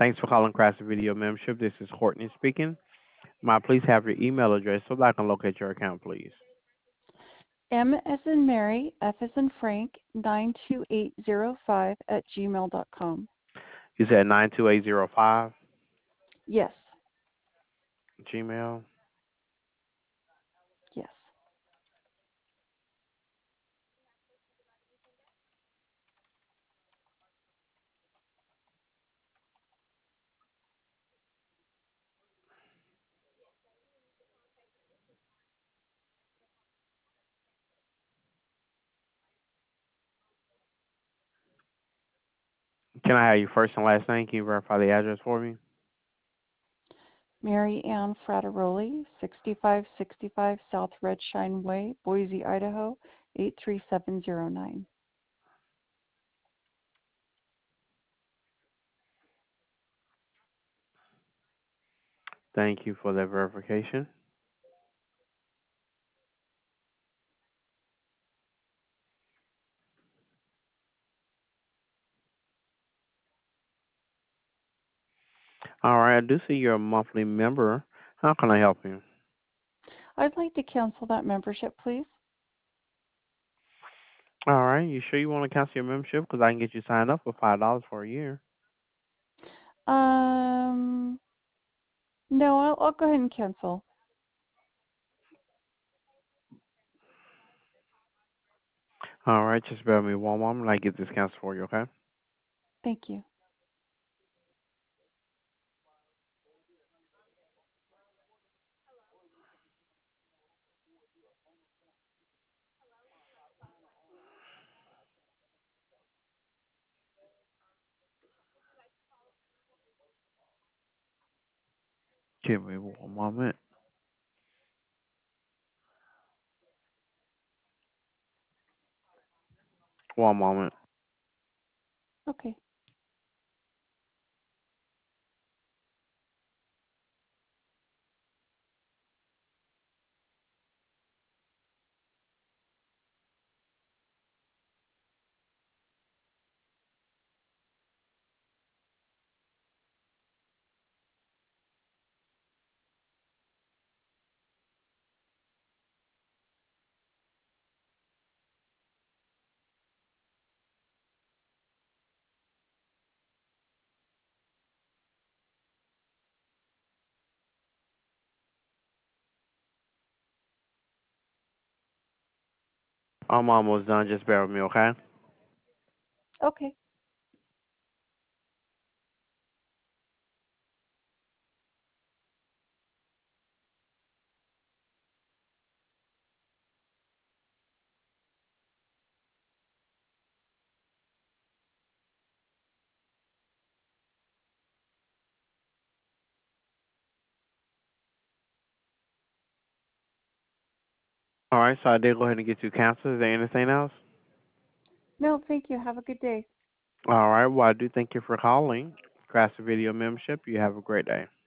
Thanks for calling Craftsy Video Membership. This is Courtney speaking. May I please have your email address so that I can locate your account, please? M as in Mary, F as in Frank, 92805 at gmail.com. You said 92805 Yes, Gmail. yes. Can I have your first and last name? Can you verify the address for me? Mary Ann Frateroli, 6565 South Redshine Way, Boise, Idaho, 83709. Thank you for that verification. All right, I do see you're a monthly member. How can I help you? I'd like to cancel that membership, please. All right, you sure you want to cancel your membership? Because I can get you signed up for $5 for a year. Um, no, I'll go ahead and cancel. All right, just bear with me one moment. I get this canceled for you, okay? Thank you. Give me one moment. One moment. Okay. I'm almost done. Just bear with me, okay? Okay. All right, so I did go ahead and get you canceled. Is there anything else? No, thank you. Have a good day. All right, well, I do thank you for calling. Craftsy Video Membership. You have a great day.